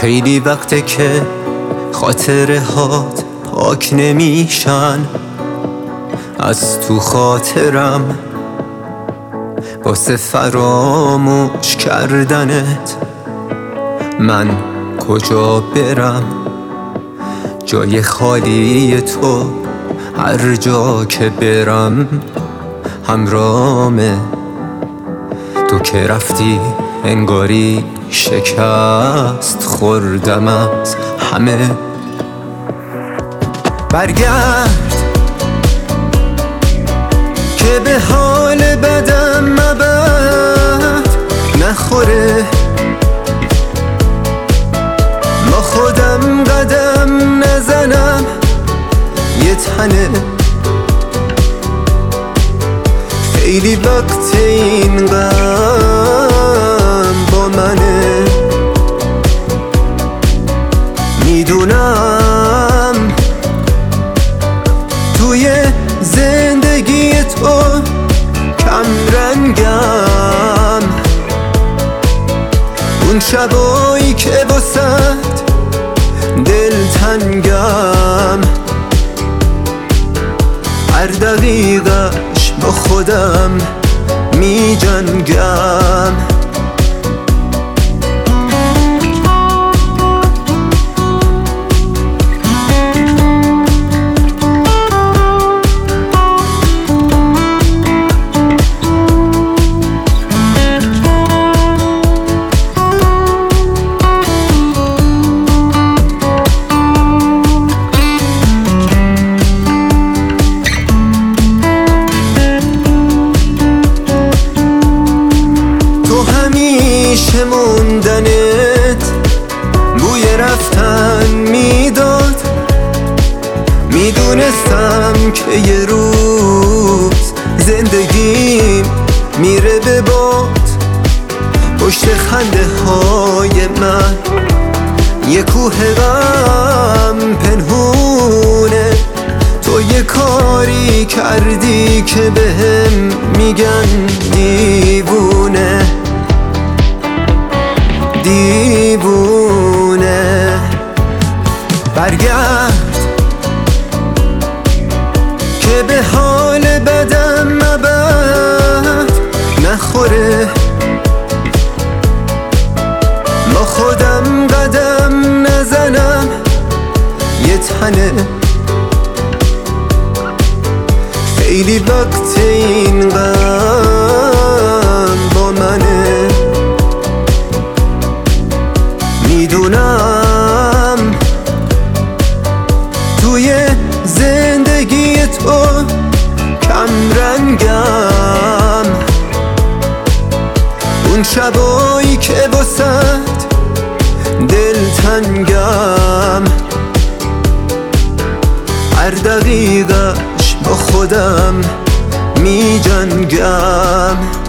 خیلی وقته که خاطره هات پاک نمیشن از تو خاطرم، واسه فراموش کردنت من کجا برم؟ جای خالی تو هر جا که برم همرامه. تو که رفتی انگاری شکست خوردم از همه. برگرد که به حال بدم مبد نخوره، با خودم قدم نزنم یه تنه. خیلی وقت این غم با منه، میدونم توی زندگی تو کم رنگم. اون شبایی که واسد دلتنگم، هر دقیقش با خودم می جنگم. همیشه موندنت بوی رفتن میداد، میدونستم که یه روز زندگیم میره به باد. پشت خنده های من یه کوه غم پنهونه. تو یه کاری کردی که بهم میگن دیوونه، دیوونه. برگرد که به حال بدم مبد نخوره، با خودم قدم نزنم یه تنه. خیلی وقت این غم با منه، میدونم توی زندگی تو کم رنگم. اون شبایی که واسد دلتنگم، هر دقیقش با خودم می جنگم.